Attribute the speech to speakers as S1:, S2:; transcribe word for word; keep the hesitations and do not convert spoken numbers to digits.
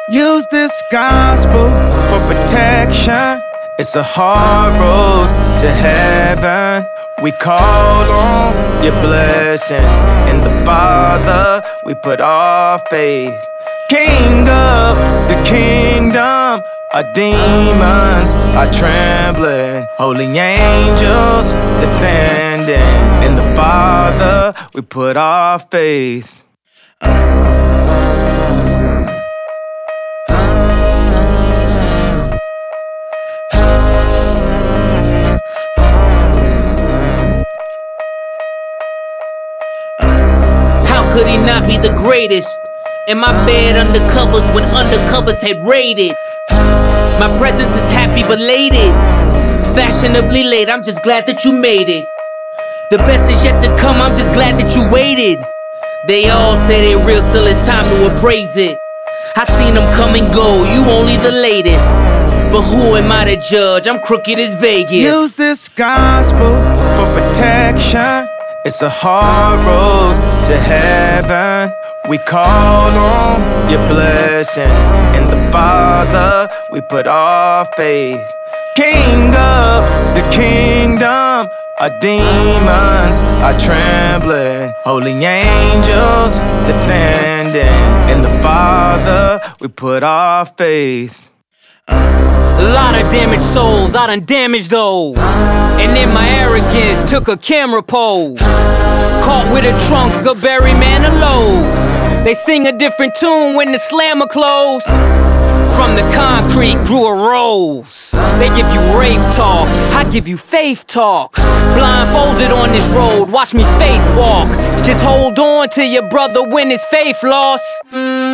S1: Use this gospel for protection. It's a hard road to heaven. We call on your blessings. In the Father, we put our faith. King of the kingdom, our demons are trembling. Holy angels defending. In the Father, we put our faith.
S2: Could he not be the greatest? In my bed undercovers when undercovers had raided. My presence is happy belated. Fashionably late, I'm just glad that you made it. The best is yet to come, I'm just glad that you waited. They all say they're real till it's time to appraise it. I seen them come and go, you only the latest. But who am I to judge? I'm crooked as Vegas.
S1: Use this gospel for protection. It's a hard road to heaven. We call on your blessings. In the Father, we put our faith. King of the kingdom, our demons are trembling. Holy angels defending. In the Father, we put our faith.
S3: A lot of damaged souls, I done damaged those. And in my arrogance, took a camera pose. Caught with a trunk of Barry Manilow's. They sing a different tune when the slammer close. From the concrete grew a rose. They give you rave talk, I give you faith talk. Blindfolded on this road, watch me faith walk. Just hold on to your brother when his faith lost.